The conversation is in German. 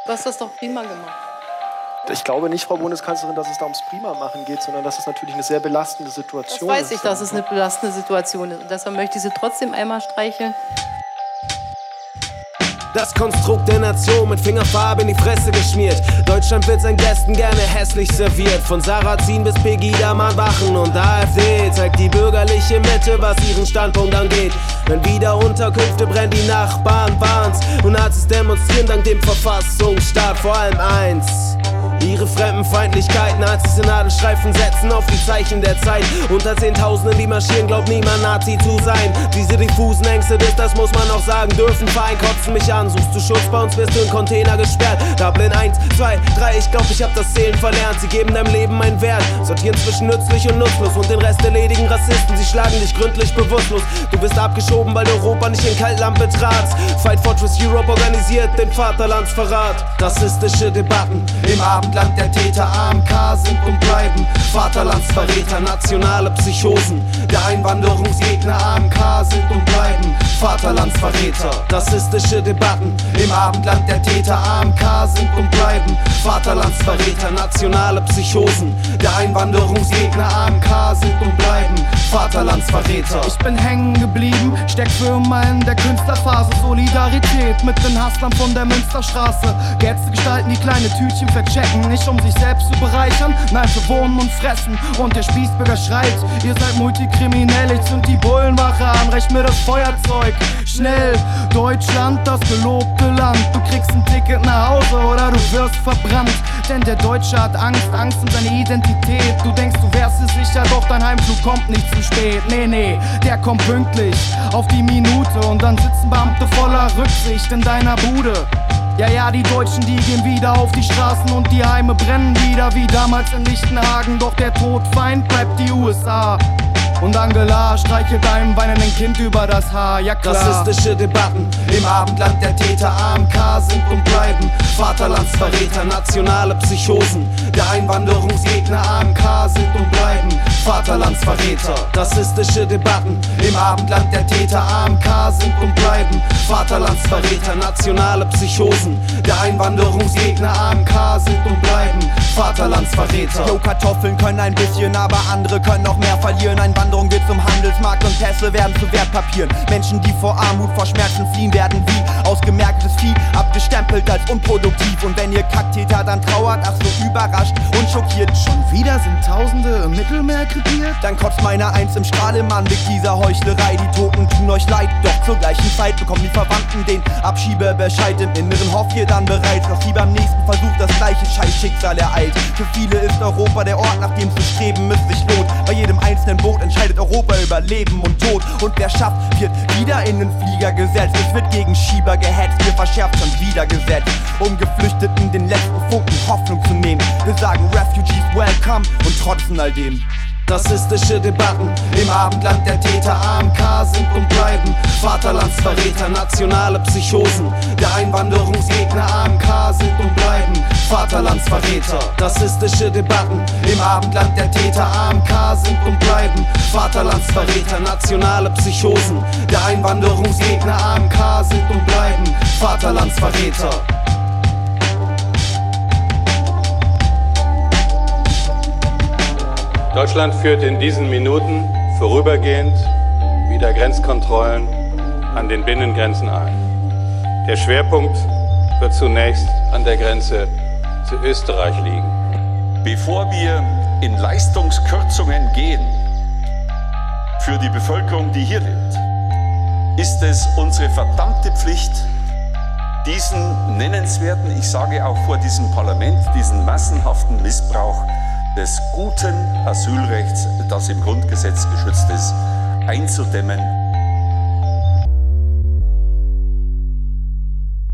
Du hast das doch prima gemacht. Ich glaube nicht, Frau Bundeskanzlerin, dass es da ums Prima-Machen geht, sondern dass es natürlich eine sehr belastende Situation ist. Das weiß ich, dass es eine belastende Situation ist. Und deshalb möchte ich sie trotzdem einmal streicheln. Das Konstrukt der Nation mit Fingerfarbe in die Fresse geschmiert. Deutschland wird seinen Gästen gerne hässlich serviert. Von Sarrazin bis Pegida, man Wachen und AfD zeigt die bürgerliche Mitte, was ihren Standpunkt angeht. Wenn wieder Unterkünfte brennen, die Nachbarn waren's. Und Nazis demonstrieren dank dem Verfassungsstaat vor allem eins: ihre Fremdenfeindlichkeit. Nazis in Nadelstreifen setzen auf die Zeichen der Zeit. Unter Zehntausenden, die marschieren, glaubt niemand Nazi zu sein. Diese diffusen Ängste, das muss man auch sagen dürfen. Verein kotzen mich an, suchst du Schutz, bei uns wirst du in Container gesperrt. Dublin 1, 2, 3, ich glaub, ich hab das Zählen verlernt. Sie geben deinem Leben einen Wert, sortieren zwischen nützlich und nutzlos und den Rest erledigen Rassisten. Sie schlagen dich gründlich bewusstlos. Du bist abgeschoben, weil Europa nicht in Kaltland betratst. Fight Fortress Europe organisiert den Vaterlandsverrat. Rassistische Debatten im Abendland der Täter. AMK sind und bleiben Vaterlandsverräter. Nationale Psychosen der Einwanderungsgegner. AMK sind und bleiben Vaterlandsverräter. Rassistische Debatten im Abendland der Täter. AMK sind und bleiben Vaterlandsverräter. Nationale Psychosen der Einwanderungsgegner. AMK sind und bleiben Vaterlandsverräter. Ich bin hängen geblieben, steck für immer in der Künstlerphase. Solidarität mit den Hustlern von der Münsterstraße. Gehetzte Gestalten, die kleine Tütchen verchecken. Nicht um sich selbst zu bereichern, nein, für Wohnen und Fressen. Und der Spießbürger schreit, ihr seid multikriminell. Ich zünd die Bullenwache an, recht mir das Feuerzeug. Schnell, Deutschland, das gelobte Land. Du kriegst ein Ticket nach Hause oder du wirst verbrannt. Denn der Deutsche hat Angst, Angst um seine Identität. Du denkst, du wärst dir sicher, doch dein Heimflug kommt nicht zu spät. Nee, der kommt pünktlich auf die Minute. Und dann sitzen Beamte voller Rücksicht in deiner Bude. Ja, die Deutschen, die gehen wieder auf die Straßen und die Heime brennen wieder wie damals in Lichtenhagen. Doch der Todfeind bleibt die USA. Und Angela streichelt einem weinenden Kind über das Haar, ja klar. Rassistische Debatten im Abendland der Täter. AMK sind und bleiben Vaterlandsverräter. Nationale Psychosen der Einwanderungsgegner. AMK sind und bleiben Vaterlandsverräter. Rassistische Debatten im Abendland der Täter. AMK sind und bleiben Vaterlandsverräter. Nationale Psychosen der Einwanderungsgegner. AMK sind und bleiben Vaterlandsverräter. Jo, Kartoffeln können ein bisschen, aber andere können noch mehr verlieren. Einwanderung wird zum Handelsmarkt und Pässe werden zu Wertpapieren. Menschen, die vor Armut, vor Schmerzen fliehen, werden wie ausgemerkeltes Vieh abgestempelt als unproduktiv. Und wenn ihr Kacktäter dann trauert, ach so überrascht und schockiert. Schon wieder sind Tausende im Mittelmeer krepiert? Dann kotzt meiner eins im Strahlemann wegen dieser Heuchlerei. Die Toten tun euch leid, doch zur gleichen Zeit bekommen die Verwandten den Abschiebebescheid. Im Inneren hofft ihr dann bereits, dass sie beim nächsten Versuch das gleiche Scheißschicksal ereilt. Für viele ist Europa der Ort, nach dem zu streben es sich lohnt. Bei jedem einzelnen Boot entscheidet Europa über Leben und Tod. Und wer schafft, wird wieder in den Flieger gesetzt. Es wird gegen Schieber gehetzt, wir verschärft schon wieder Gesetz, um Geflüchteten den letzten Funken Hoffnung zu nehmen. Wir sagen Refugees welcome und trotzen all dem. Rassistische Debatten im Abendland der Täter. AMK sind und bleiben Vaterlandsverräter. Nationale Psychosen der Einwanderungsgegner. AMK sind und bleiben Vaterlandsverräter. Rassistische Debatten im Abendland der Täter. AMK sind und bleiben Vaterlandsverräter. Nationale Psychosen der Einwanderungsgegner. AMK sind und bleiben Vaterlandsverräter. Deutschland führt in diesen Minuten vorübergehend wieder Grenzkontrollen an den Binnengrenzen ein. Der Schwerpunkt wird zunächst an der Grenze zu Österreich liegen. Bevor wir in Leistungskürzungen gehen für die Bevölkerung, die hier lebt, ist es unsere verdammte Pflicht, diesen nennenswerten, ich sage auch vor diesem Parlament, diesen massenhaften Missbrauch des guten Asylrechts, das im Grundgesetz geschützt ist, einzudämmen